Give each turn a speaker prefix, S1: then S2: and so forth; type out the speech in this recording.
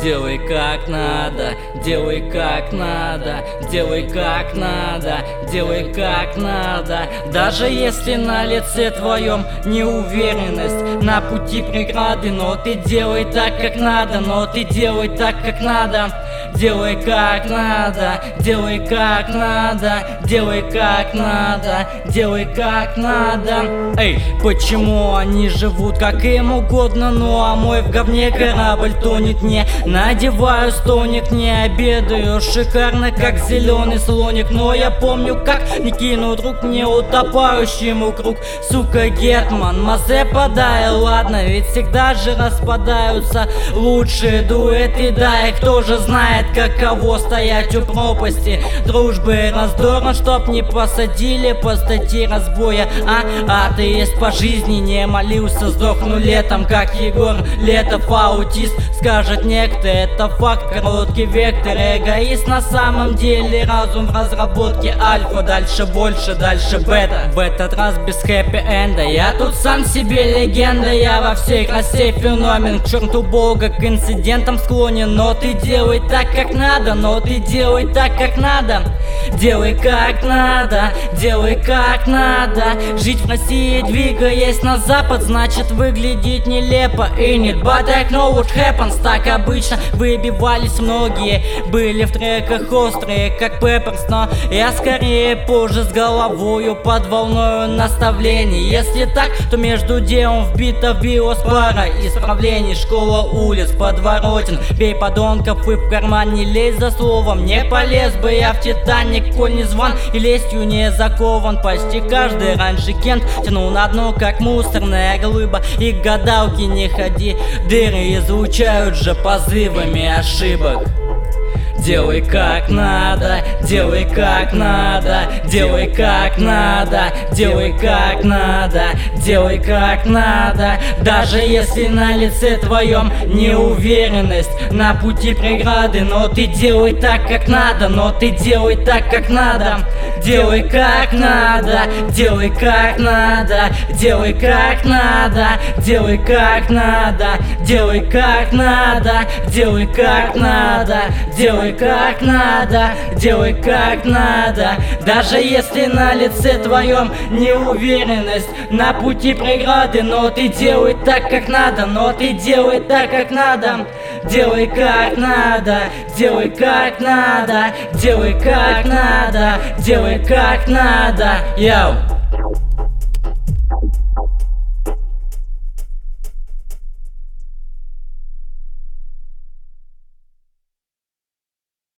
S1: Делай как надо, делай как надо, делай как надо, делай как надо. Даже если на лице твоем неуверенность, на пути преграды, но ты делай так как надо, но ты делай так как надо. Делай как надо, делай как надо, делай как надо, делай как надо. Эй, почему они живут как им угодно, ну а мой в говне корабль тонет? Не надеваю стоник, не обедаю шикарно, как зеленый слоник. Но я помню, как не кинул друг мне утопающему круг. Сука, Гетман, Мазе подай, ладно, ведь всегда же распадаются лучшие дуэты. Да, и кто же знает, каково стоять у пропасти дружбы раздорно, чтоб не посадили по статье разбоя. Атеист по жизни не молился, сдохну летом, как Егор Летов. Аутист скажет некто, это факт, короткий вектор. Эгоист на самом деле разум в разработке альфа. Дальше больше, дальше бета. В этот раз без хэппи-энда. Я тут сам себе легенда, я во всей красе феномен. К черту бога, к инцидентам склонен. Но ты делай так как надо, но ты делай так как надо. Делай как надо, делай как надо. Жить в России, двигаясь на запад, значит выглядеть нелепо. И нет, but I know what happens. Так обычно выбивались многие, были в треках острые, как Пепперс. Но я скорее позже с головою под волною наставлений. Если так, то между делом вбита в биос пара исправлений. Школа улиц, подворотен, бей подонков и в карман не лезь за словом. Не полез бы я в Титаник, коль не зван и лестью не закован. Почти каждый раньше Кент тянул на дно, как мусорная глыба. И к гадалке не ходи, дыры излучают же позывами ошибок. Делай как надо, делай как надо, делай как надо, делай как надо, делай как надо. Даже если на лице твоем неуверенность, на пути преграды, но ты делай так как надо, но ты делай так как надо. Делай как надо, делай как надо, делай как надо, делай как надо, делай как надо, делай как надо, делай как надо, делай как надо. Даже если на лице твоем неуверенность, на пути преграды, но ты делай так как надо, но ты делай так как надо. Делай как надо, делай как надо, делай как надо, делай как надо. Йоу!